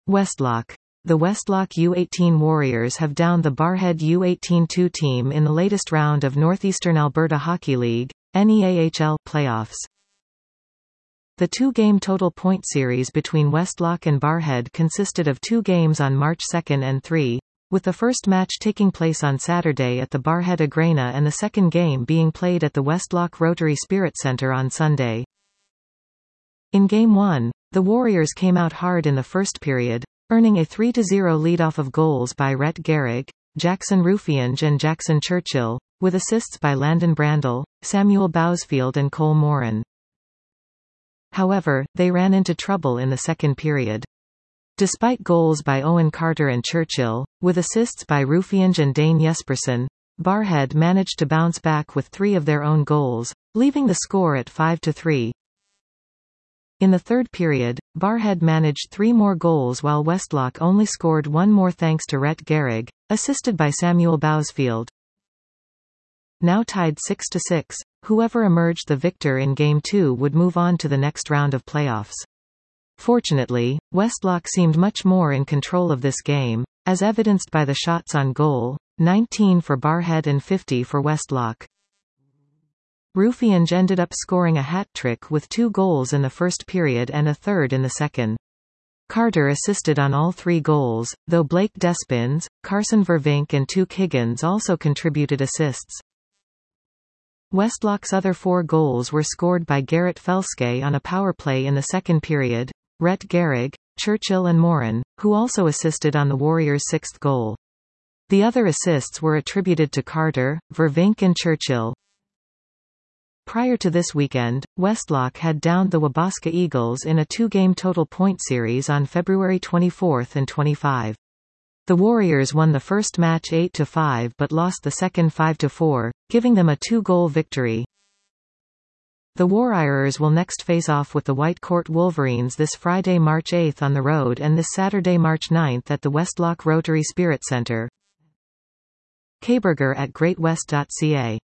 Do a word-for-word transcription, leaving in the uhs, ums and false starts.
Westlock. The Westlock U eighteen Warriors have downed the Barrhead U eighteen two team in the latest round of Northeastern Alberta Hockey League (N E A H L) playoffs. The two-game total point series between Westlock and Barrhead consisted of two games on March second and third, with the first match taking place on Saturday at the Barrhead Agrena and the second game being played at the Westlock Rotary Spirit Centre on Sunday. In Game one, the Warriors came out hard in the first period, earning a three to zero lead off of goals by Rhett Garrig, Jackson Rufiange and Jackson Churchill, with assists by Landon Brandel, Samuel Bousfield and Cole Morin. However, they ran into trouble in the second period. Despite goals by Owen Carter and Churchill, with assists by Rufiange and Dane Jespersen, Barrhead managed to bounce back with three of their own goals, leaving the score at five to three. In the third period, Barrhead managed three more goals while Westlock only scored one more thanks to Rhett Garrig, assisted by Samuel Bousfield. Now tied six to six, whoever emerged the victor in Game two would move on to the next round of playoffs. Fortunately, Westlock seemed much more in control of this game, as evidenced by the shots on goal, nineteen for Barrhead and fifty for Westlock. Rufiange ended up scoring a hat-trick with two goals in the first period and a third in the second. Carter assisted on all three goals, though Blake Despins, Carson Vervink and Tuke Higgins also contributed assists. Westlock's other four goals were scored by Garrett Felske on a power play in the second period, Rhett Garrig, Churchill and Morin, who also assisted on the Warriors' sixth goal. The other assists were attributed to Carter, Vervink and Churchill. Prior to this weekend, Westlock had downed the Wabaska Eagles in a two-game total point series on February twenty-fourth and twenty-fifth. The Warriors won the first match eight to five but lost the second five to four, giving them a two-goal victory. The Warriors will next face off with the Whitecourt Wolverines this Friday March eighth on the road and this Saturday March ninth at the Westlock Rotary Spirit Centre. Kaberger at great west dot c a